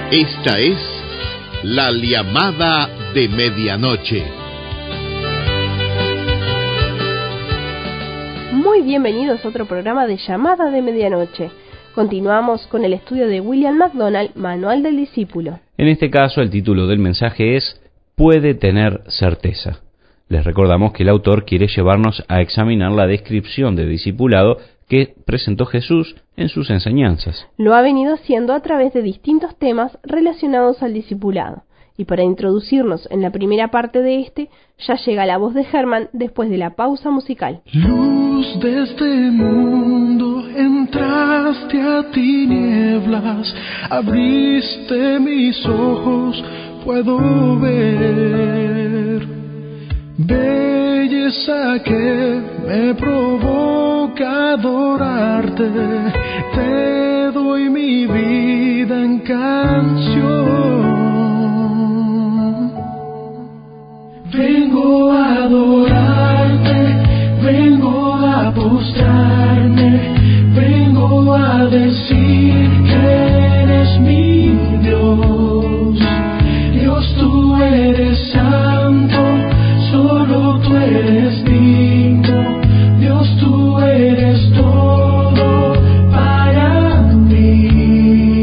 Esta es la llamada de medianoche. Muy bienvenidos a otro programa de Llamada de Medianoche. Continuamos con el estudio de William MacDonald, Manual del Discípulo. En este caso, el título del mensaje es «Puede tener certeza». Les recordamos que el autor quiere llevarnos a examinar la descripción de discipulado que presentó Jesús en sus enseñanzas. Lo ha venido haciendo a través de distintos temas relacionados al discipulado. Y para introducirnos en la primera parte de este, ya llega la voz de Herman después de la pausa musical. Luz de este mundo, entraste a tinieblas, abriste mis ojos, puedo ver belleza que me provoca adorarte, te doy mi vida en canción. Vengo a adorarte, vengo a postrarme, vengo a decir que eres mi Dios. Dios, tú eres santo, solo tú eres digno. Dios, tú eres todo para mí.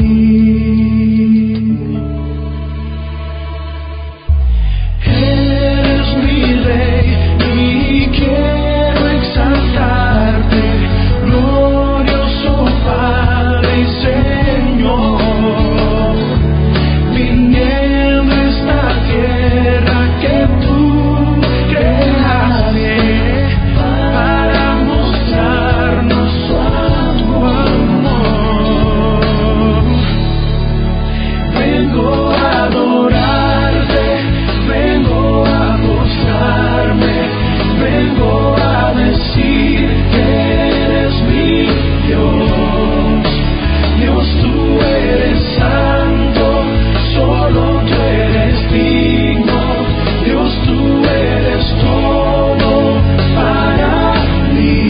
Eres mi rey y quiero exaltarte, glorioso Padre y Señor, viniendo a esta tierra que tú creaste para mostrarnos tu amor. Vengo a adorarte, vengo a mostrarme, vengo a decir que eres mi Dios. Dios, tú eres santo, solo tú eres digno. Dios, tú eres todo para mí.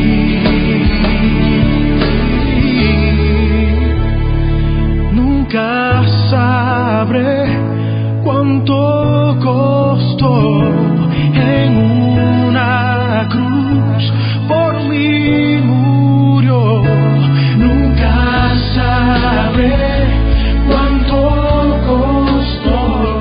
Nunca sabré cuánto costó en una cruz por mí murió. Nunca sabré cuánto costó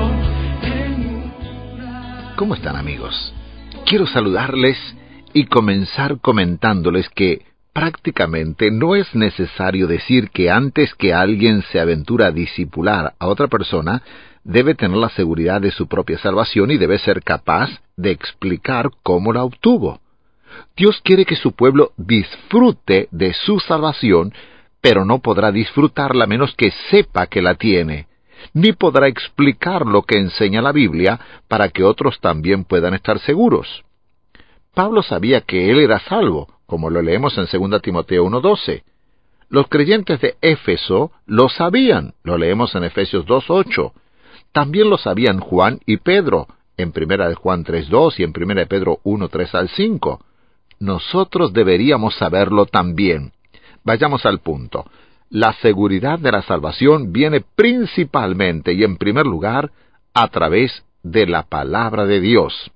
en una... ¿Cómo están, amigos? Quiero saludarles y comenzar comentándoles que prácticamente no es necesario decir que antes que alguien se aventura a discipular a otra persona, debe tener la seguridad de su propia salvación y debe ser capaz de explicar cómo la obtuvo. Dios quiere que su pueblo disfrute de su salvación, pero no podrá disfrutarla a menos que sepa que la tiene, ni podrá explicar lo que enseña la Biblia para que otros también puedan estar seguros. Pablo sabía que él era salvo, como lo leemos en 2 Timoteo 1:12. Los creyentes de Éfeso lo sabían, lo leemos en Efesios 2:8. También lo sabían Juan y Pedro, en 1 de Juan 3:2 y en 1 de Pedro 1:3-5. Nosotros deberíamos saberlo también. Vayamos al punto. La seguridad de la salvación viene principalmente y en primer lugar a través de la palabra de Dios.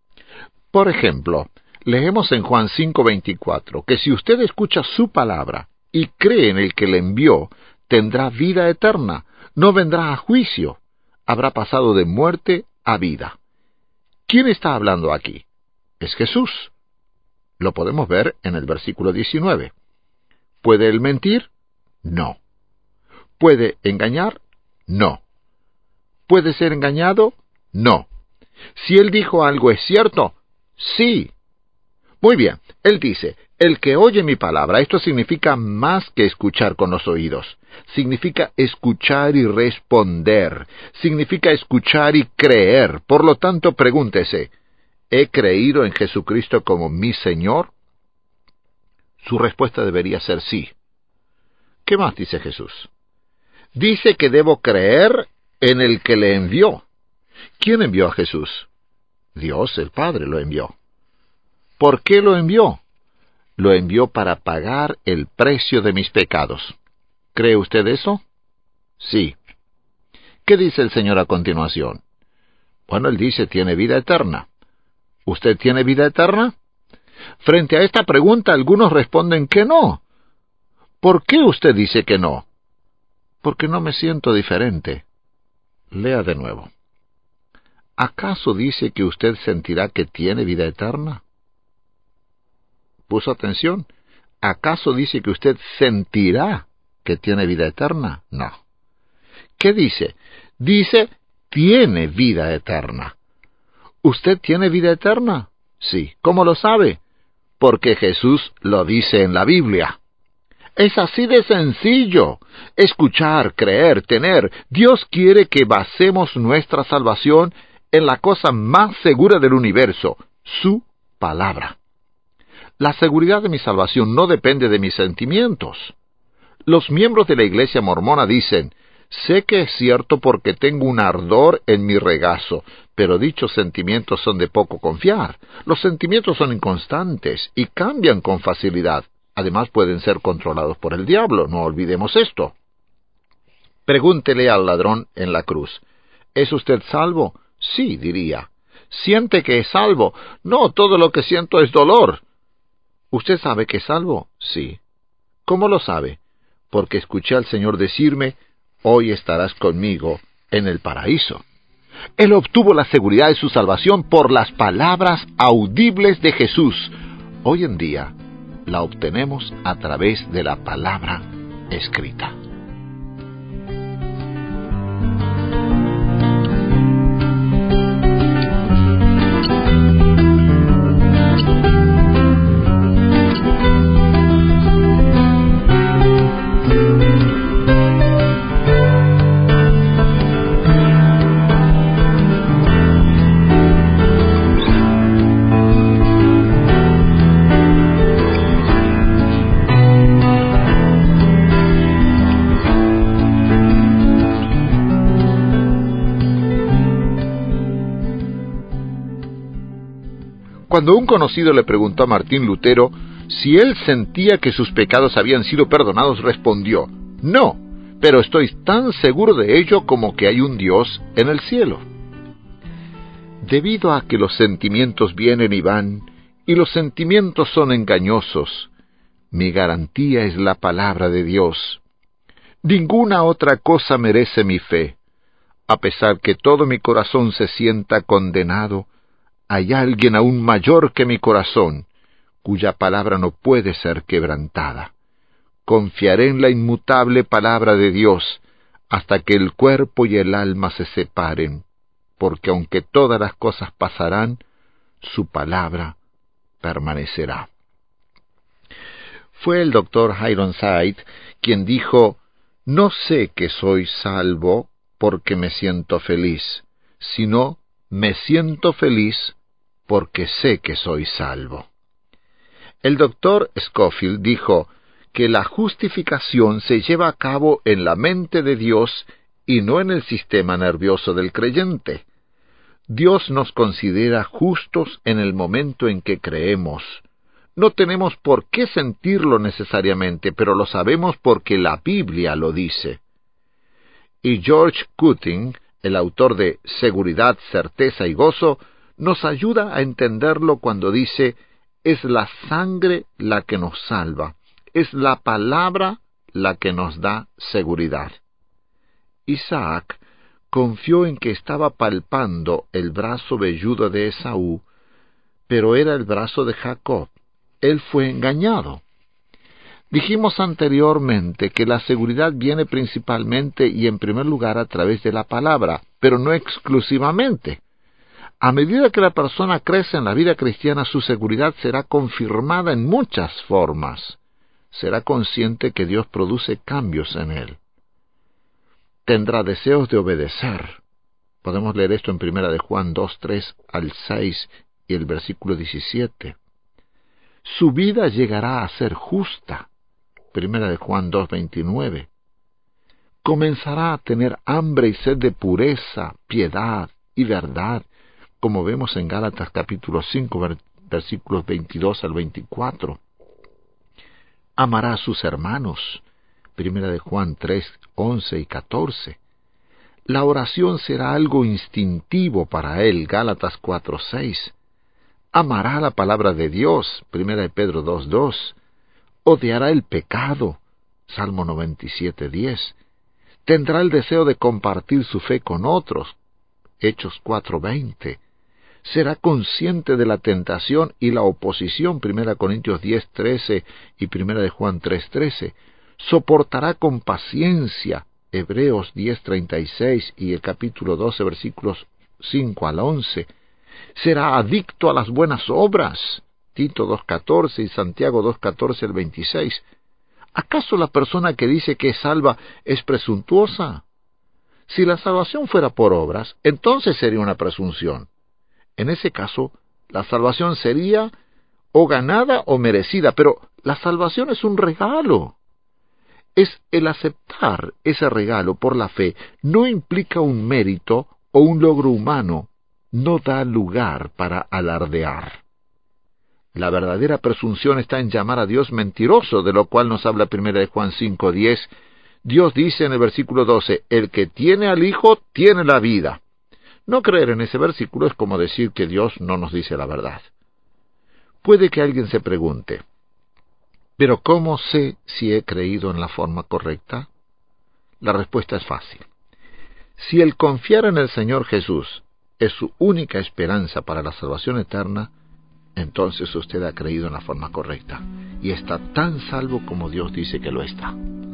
Por ejemplo, leemos en Juan 5:24 que si usted escucha su palabra y cree en el que le envió, tendrá vida eterna, no vendrá a juicio, habrá pasado de muerte a vida. ¿Quién está hablando aquí? Es Jesús. Lo podemos ver en el versículo 19. ¿Puede él mentir? No. ¿Puede engañar? No. ¿Puede ser engañado? No. Si él dijo algo es cierto, sí. Muy bien, él dice, el que oye mi palabra, esto significa más que escuchar con los oídos. Significa escuchar y responder. Significa escuchar y creer. Por lo tanto, pregúntese, ¿he creído en Jesucristo como mi Señor? Su respuesta debería ser sí. ¿Qué más dice Jesús? Dice que debo creer en el que le envió. ¿Quién envió a Jesús? Dios, el Padre, lo envió. ¿Por qué lo envió? Lo envió para pagar el precio de mis pecados. ¿Cree usted eso? Sí, ¿Qué dice el Señor a continuación? Bueno, Él dice, tiene vida eterna. ¿Usted tiene vida eterna? Frente a esta pregunta, algunos responden que no. ¿Por qué usted dice que no? Porque no me siento diferente. Lea de nuevo. ¿Acaso dice que usted sentirá que tiene vida eterna? ¿Puso atención? ¿Acaso dice que usted sentirá que tiene vida eterna? No. ¿Qué dice? Dice, tiene vida eterna. ¿Usted tiene vida eterna? Sí. ¿Cómo lo sabe? Porque Jesús lo dice en la Biblia. Es así de sencillo. Escuchar, creer, tener. Dios quiere que basemos nuestra salvación en la cosa más segura del universo, su palabra. La seguridad de mi salvación no depende de mis sentimientos. Los miembros de la Iglesia mormona dicen, sé que es cierto porque tengo un ardor en mi regazo, pero dichos sentimientos son de poco confiar. Los sentimientos son inconstantes y cambian con facilidad. Además pueden ser controlados por el diablo, no olvidemos esto. Pregúntele al ladrón en la cruz, ¿es usted salvo? Sí, diría. ¿Siente que es salvo? No, todo lo que siento es dolor. ¿Usted sabe que es salvo? Sí. ¿Cómo lo sabe? Porque escuché al Señor decirme, hoy estarás conmigo en el paraíso. Él obtuvo la seguridad de su salvación por las palabras audibles de Jesús. Hoy en día la obtenemos a través de la palabra escrita. Cuando un conocido le preguntó a Martín Lutero si él sentía que sus pecados habían sido perdonados, respondió, no, pero estoy tan seguro de ello como que hay un Dios en el cielo. Debido a que los sentimientos vienen y van, y los sentimientos son engañosos, mi garantía es la palabra de Dios. Ninguna otra cosa merece mi fe. A pesar que todo mi corazón se sienta condenado, hay alguien aún mayor que mi corazón, cuya palabra no puede ser quebrantada. Confiaré en la inmutable palabra de Dios hasta que el cuerpo y el alma se separen, porque aunque todas las cosas pasarán, su palabra permanecerá. Fue el Dr. Ironside quien dijo, no sé que soy salvo porque me siento feliz, sino me siento feliz porque sé que soy salvo. El Dr. Scofield dijo que la justificación se lleva a cabo en la mente de Dios y no en el sistema nervioso del creyente. Dios nos considera justos en el momento en que creemos. No tenemos por qué sentirlo necesariamente, pero lo sabemos porque la Biblia lo dice. Y George Cutting, el autor de Seguridad, Certeza y Gozo, nos ayuda a entenderlo cuando dice, es la sangre la que nos salva, es la palabra la que nos da seguridad. Isaac confió en que estaba palpando el brazo velludo de Esaú, pero era el brazo de Jacob. Él fue engañado. Dijimos anteriormente que la seguridad viene principalmente y en primer lugar a través de la palabra, pero no exclusivamente. A medida que la persona crece en la vida cristiana, su seguridad será confirmada en muchas formas. Será consciente que Dios produce cambios en él. Tendrá deseos de obedecer. Podemos leer esto en 1 de Juan 2, 3 al 6 y el versículo 17. Su vida llegará a ser justa. 1 de Juan 2, 29. Comenzará a tener hambre y sed de pureza, piedad y verdad, como vemos en Gálatas capítulo 5, versículos 22 al 24. Amará a sus hermanos, 1 de Juan 3, 11 y 14. La oración será algo instintivo para él, Gálatas 4:6. Amará la palabra de Dios, 1 Pedro 2:2. Odiará el pecado, Salmo 97:10. Tendrá el deseo de compartir su fe con otros, Hechos 4:20. Será consciente de la tentación y la oposición, 1 Corintios 10:13 y 1 de Juan 3:13. Soportará con paciencia, Hebreos 10:36 y el capítulo 12, versículos 5 al 11. Será adicto a las buenas obras, Tito 2:14 y Santiago 2:14 al 26. ¿Acaso la persona que dice que es salva es presuntuosa? Si la salvación fuera por obras, entonces sería una presunción. En ese caso, la salvación sería o ganada o merecida, pero la salvación es un regalo. Es el aceptar ese regalo por la fe, no implica un mérito o un logro humano, no da lugar para alardear. La verdadera presunción está en llamar a Dios mentiroso, de lo cual nos habla 1 de Juan 5:10. Dios dice en el versículo 12, el que tiene al Hijo tiene la vida. No creer en ese versículo es como decir que Dios no nos dice la verdad. Puede que alguien se pregunte, ¿pero cómo sé si he creído en la forma correcta? La respuesta es fácil. Si el confiar en el Señor Jesús es su única esperanza para la salvación eterna, entonces usted ha creído en la forma correcta y está tan salvo como Dios dice que lo está.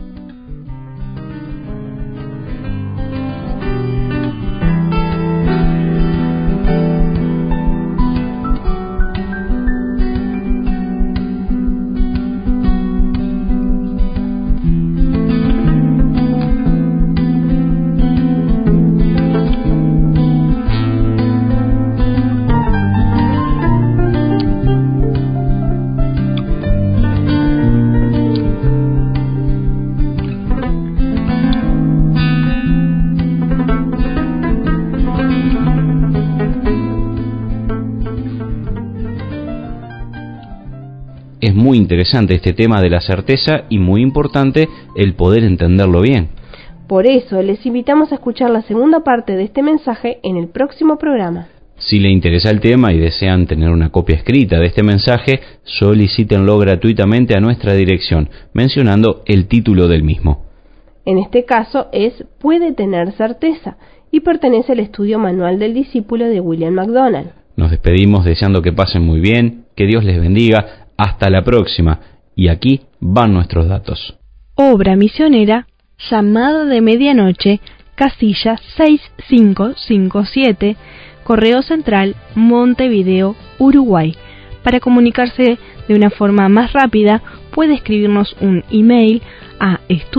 Es muy interesante este tema de la certeza y muy importante el poder entenderlo bien. Por eso les invitamos a escuchar la segunda parte de este mensaje en el próximo programa. Si le interesa el tema y desean tener una copia escrita de este mensaje, solicítenlo gratuitamente a nuestra dirección, mencionando el título del mismo. En este caso es Puede tener certeza y pertenece al estudio manual del discípulo de William MacDonald. Nos despedimos deseando que pasen muy bien, que Dios les bendiga. Hasta la próxima, y aquí van nuestros datos. Obra misionera, Llamada de Medianoche, casilla 6557, Correo Central, Montevideo, Uruguay. Para comunicarse de una forma más rápida, puede escribirnos un email a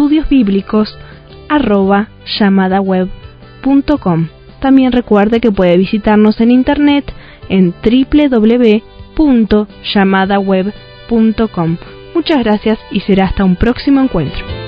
estudiosbiblicos@llamadaweb.com. También recuerde que puede visitarnos en internet en www.llamadaweb.com. Muchas gracias y será hasta un próximo encuentro.